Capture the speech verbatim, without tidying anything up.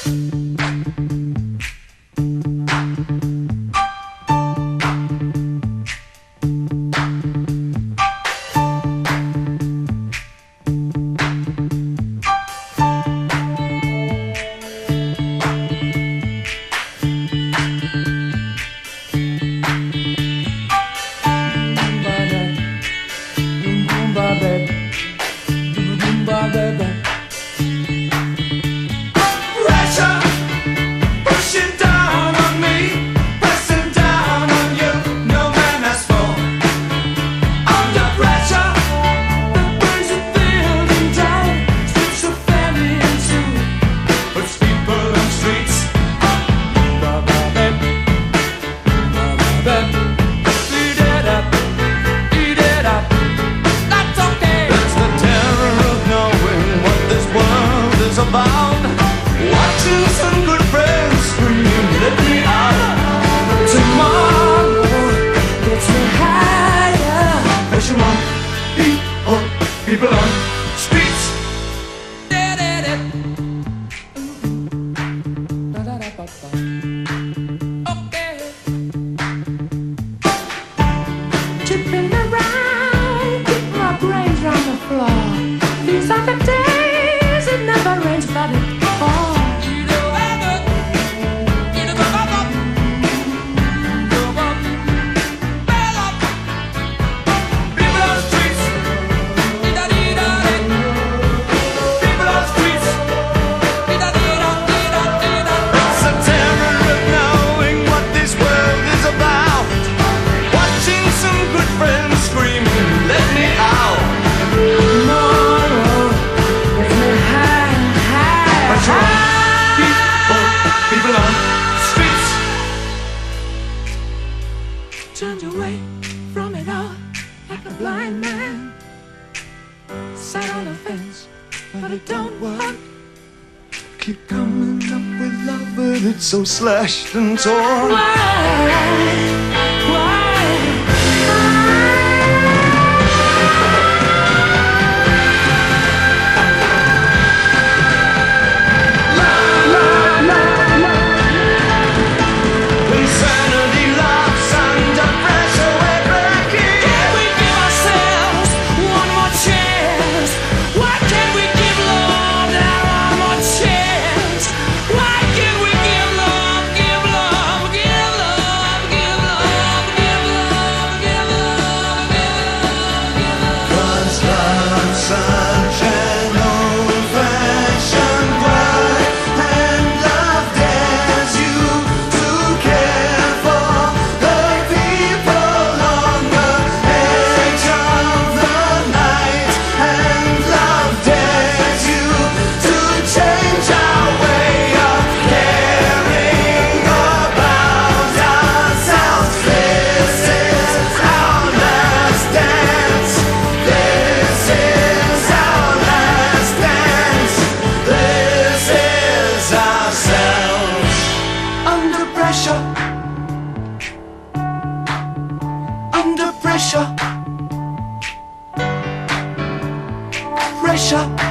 About watching some good friends scream, let me out. Tomorrow gets me higher. Pressure on people, people on streets. Okay. Tripping around, keep my brains on the floor. These are the days. Never rains but it falls. People on streets. People on streets. It's a terror of knowing what this world is about. Watching some good friends screaming, let me out. People on streets. Turned away from it all like a blind man. Sat on the fence, but it don't work. Keep coming up with love, but it's so slashed and torn. Why? Under pressure, pressure.